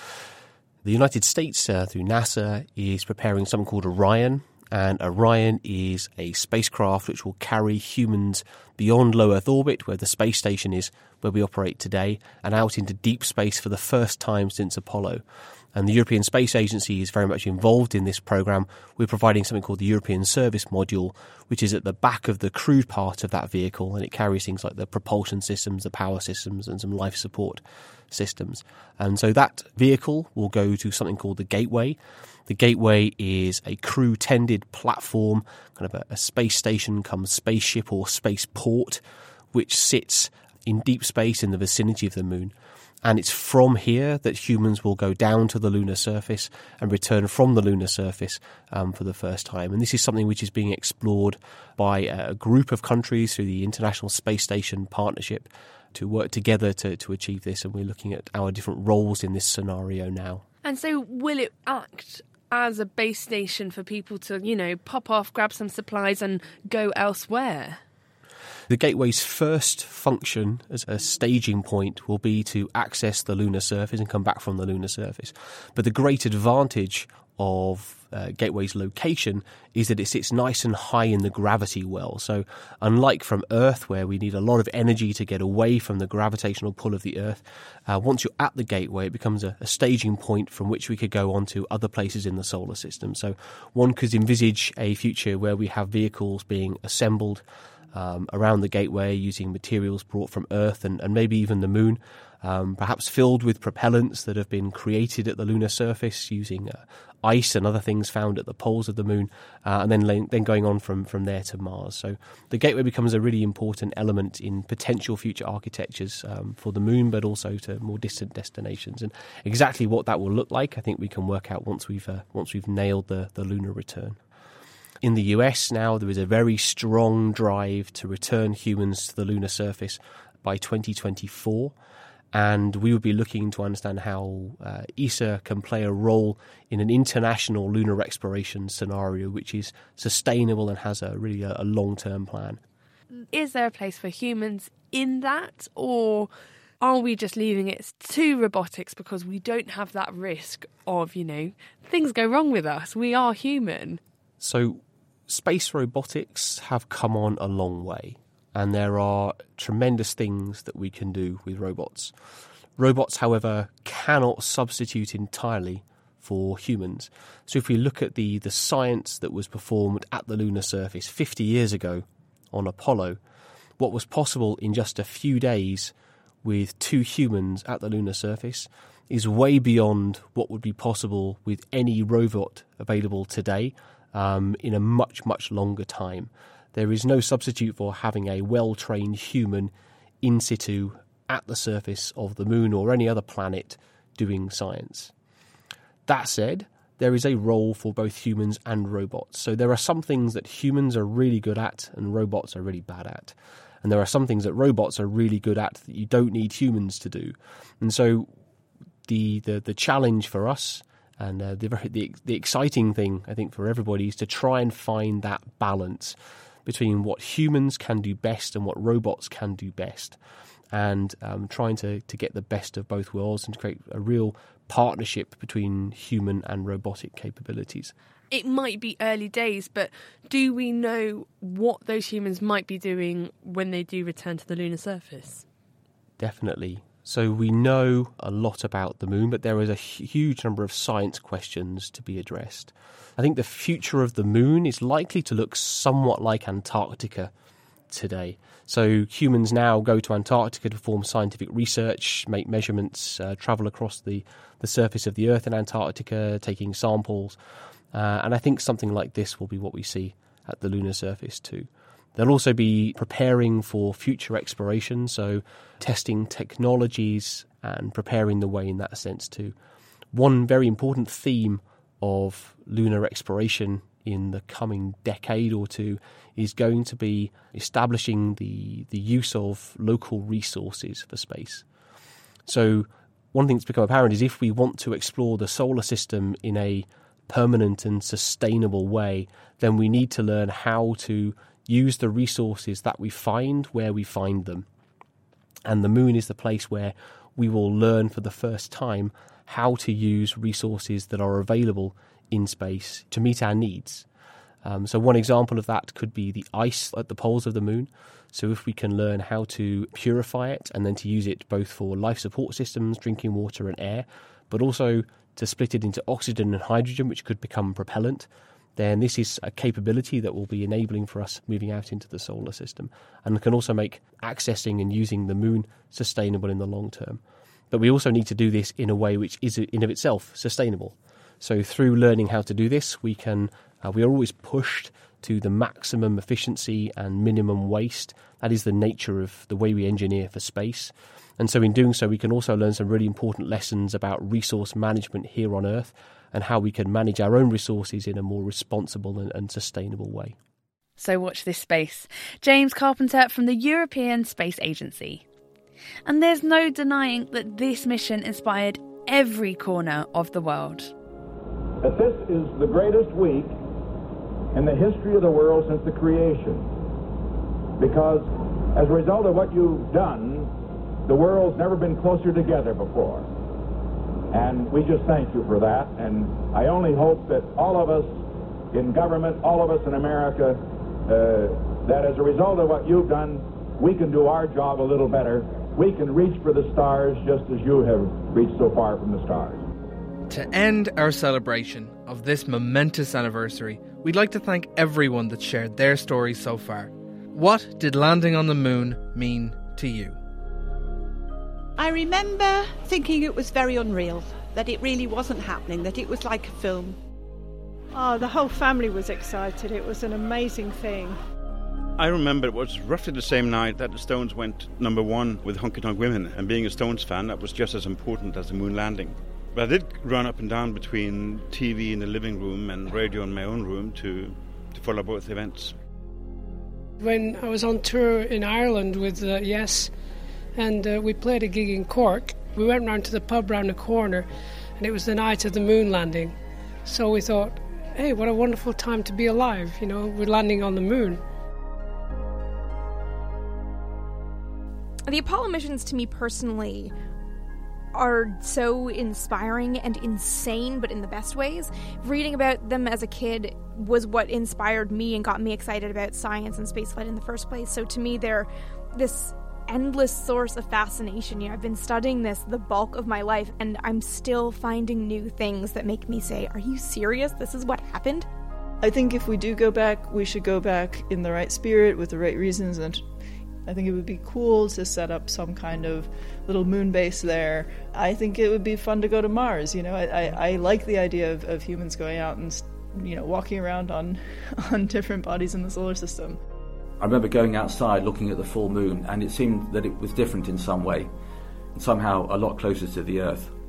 The United States, through NASA, is preparing something called Orion. And Orion is a spacecraft which will carry humans beyond low Earth orbit, where the space station is, where we operate today, and out into deep space for the first time since Apollo. And the European Space Agency is very much involved in this program. We're providing something called the European Service Module, which is at the back of the crewed part of that vehicle, and it carries things like the propulsion systems, the power systems, and some life support systems. And so that vehicle will go to something called the Gateway. The Gateway is a crew-tended platform, kind of a space station come spaceship or spaceport, which sits in deep space in the vicinity of the moon. And it's from here that humans will go down to the lunar surface and return from the lunar surface for the first time. And this is something which is being explored by a group of countries through the International Space Station Partnership to work together to achieve this. And we're looking at our different roles in this scenario now. And so will it act as a base station for people to, pop off, grab some supplies and go elsewhere? The Gateway's first function as a staging point will be to access the lunar surface and come back from the lunar surface. But the great advantage of Gateway's location is that it sits nice and high in the gravity well. So unlike from Earth, where we need a lot of energy to get away from the gravitational pull of the Earth, once you're at the Gateway, it becomes a staging point from which we could go on to other places in the solar system. So one could envisage a future where we have vehicles being assembled around the Gateway using materials brought from Earth and maybe even the Moon, perhaps filled with propellants that have been created at the lunar surface using ice and other things found at the poles of the Moon, and then going on from there to Mars. So the Gateway becomes a really important element in potential future architectures for the Moon, but also to more distant destinations. And exactly what that will look like, I think we can work out once we've nailed the lunar return. In the US now, there is a very strong drive to return humans to the lunar surface by 2024. And we would be looking to understand how ESA can play a role in an international lunar exploration scenario which is sustainable and has a long-term plan. Is there a place for humans in that, or are we just leaving it to robotics because we don't have that risk of, things go wrong with us? We are human. So space robotics have come on a long way. And there are tremendous things that we can do with robots. Robots, however, cannot substitute entirely for humans. So if we look at the science that was performed at the lunar surface 50 years ago on Apollo, what was possible in just a few days with 2 humans at the lunar surface is way beyond what would be possible with any robot available today in a much, much longer time. There is no substitute for having a well-trained human in situ at the surface of the Moon or any other planet doing science. That said, there is a role for both humans and robots. So there are some things that humans are really good at and robots are really bad at. And there are some things that robots are really good at that you don't need humans to do. And so the challenge for us and the exciting thing, I think, for everybody is to try and find that balance between what humans can do best and what robots can do best, and trying to get the best of both worlds and to create a real partnership between human and robotic capabilities. It might be early days, but do we know what those humans might be doing when they do return to the lunar surface? Definitely. So we know a lot about the Moon, but there is a huge number of science questions to be addressed. I think the future of the Moon is likely to look somewhat like Antarctica today. So humans now go to Antarctica to perform scientific research, make measurements, travel across the surface of the Earth in Antarctica, taking samples. And I think something like this will be what we see at the lunar surface too. They'll also be preparing for future exploration, so testing technologies and preparing the way in that sense too. One very important theme of lunar exploration in the coming decade or two is going to be establishing the use of local resources for space. So one thing that's become apparent is if we want to explore the solar system in a permanent and sustainable way, then we need to learn how to use the resources that we find where we find them. And the Moon is the place where we will learn for the first time how to use resources that are available in space to meet our needs. So one example of that could be the ice at the poles of the Moon. So if we can learn how to purify it and then to use it both for life support systems, drinking water and air, but also to split it into oxygen and hydrogen, which could become propellant, then this is a capability that will be enabling for us moving out into the solar system and can also make accessing and using the Moon sustainable in the long term. But we also need to do this in a way which is in of itself sustainable. So through learning how to do this, we are always pushed to the maximum efficiency and minimum waste. That is the nature of the way we engineer for space. And so in doing so, we can also learn some really important lessons about resource management here on Earth and how we can manage our own resources in a more responsible and sustainable way. So watch this space. James Carpenter from the European Space Agency. And there's no denying that this mission inspired every corner of the world. That this is the greatest week in the history of the world since the creation. Because as a result of what you've done, the world's never been closer together before. And we just thank you for that. And I only hope that all of us in government, all of us in America, that as a result of what you've done, we can do our job a little better. We can reach for the stars just as you have reached so far from the stars. To end our celebration of this momentous anniversary, we'd like to thank everyone that shared their stories so far. What did landing on the moon mean to you? I remember thinking it was very unreal, that it really wasn't happening, that it was like a film. Oh, the whole family was excited. It was an amazing thing. I remember it was roughly the same night that the Stones went #1 with Honky Tonk Women, and being a Stones fan, that was just as important as the moon landing. But I did run up and down between TV in the living room and radio in my own room to follow both events. When I was on tour in Ireland with Yes, and we played a gig in Cork, we went round to the pub round the corner, and it was the night of the moon landing. So we thought, hey, what a wonderful time to be alive, you know, we're landing on the moon. The Apollo missions, to me personally, are so inspiring and insane, but in the best ways. Reading about them as a kid was what inspired me and got me excited about science and spaceflight in the first place. So to me, they're this endless source of fascination. You know, I've been studying this the bulk of my life, and I'm still finding new things that make me say, are you serious? This is what happened? I think if we do go back, we should go back in the right spirit with the right reasons, and I think it would be cool to set up some kind of little moon base there. I think it would be fun to go to Mars. You know, I like the idea of humans going out and, you know, walking around on different bodies in the solar system. I remember going outside looking at the full moon, and it seemed that it was different in some way, and somehow a lot closer to the Earth.